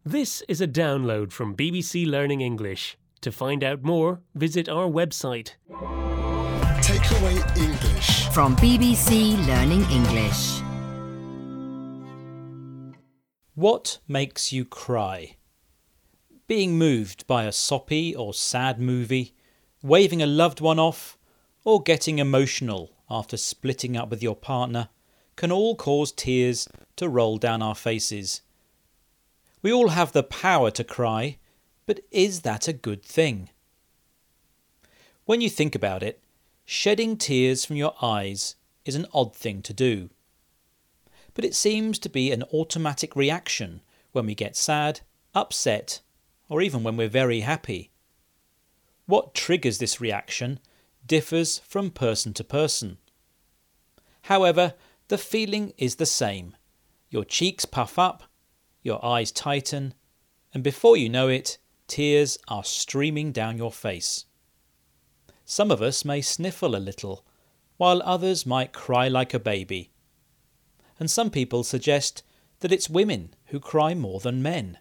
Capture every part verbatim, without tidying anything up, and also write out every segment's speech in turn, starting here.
This is a download from B B C Learning English. To find out more, visit our website. Takeaway English from B B C Learning English. What makes you cry? Being moved by a soppy or sad movie, waving a loved one off, or getting emotional after splitting up with your partner can all cause tears to roll down our faces. We all have the power to cry, but is that a good thing? When you think about it, shedding tears from your eyes is an odd thing to do. But it seems to be an automatic reaction when we get sad, upset, or even when we're very happy. What triggers this reaction differs from person to person. However, the feeling is the same. Your cheeks puff up, your eyes tighten, and before you know it, tears are streaming down your face. Some of us may sniffle a little, while others might cry like a baby. And some people suggest that it's women who cry more than men.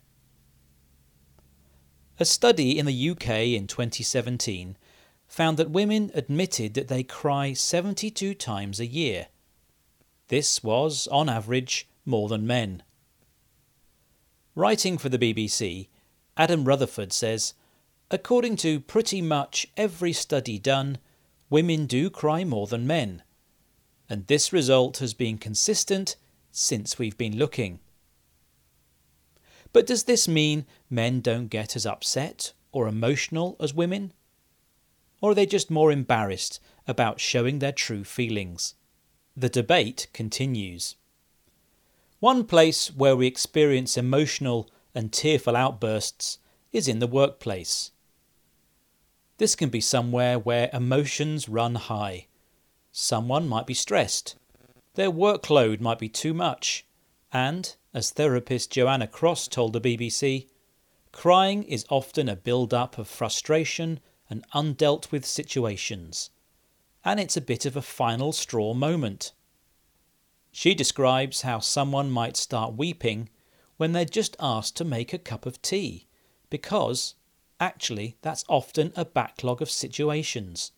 A study in the U K in twenty seventeen found that women admitted that they cry seventy-two times a year. This was, on average, more than men. Writing for the B B C, Adam Rutherford says, according to pretty much every study done, women do cry more than men. And this result has been consistent since we've been looking. But does this mean men don't get as upset or emotional as women? Or are they just more embarrassed about showing their true feelings? The debate continues. One place where we experience emotional and tearful outbursts is in the workplace. This can be somewhere where emotions run high. Someone might be stressed. Their workload might be too much. And, as therapist Joanna Cross told the B B C, crying is often a build-up of frustration and undealt with situations. And it's a bit of a final straw moment. She describes how someone might start weeping when they're just asked to make a cup of tea, because, actually, that's often a backlog of situations.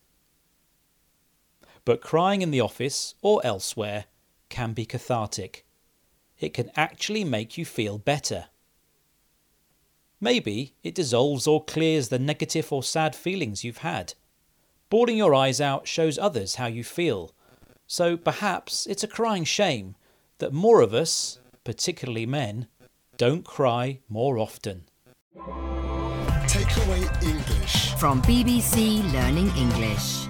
But crying in the office or elsewhere can be cathartic. It can actually make you feel better. Maybe it dissolves or clears the negative or sad feelings you've had. Bawling your eyes out shows others how you feel. So perhaps it's a crying shame that more of us, particularly men, don't cry more often. Takeaway English from B B C Learning English.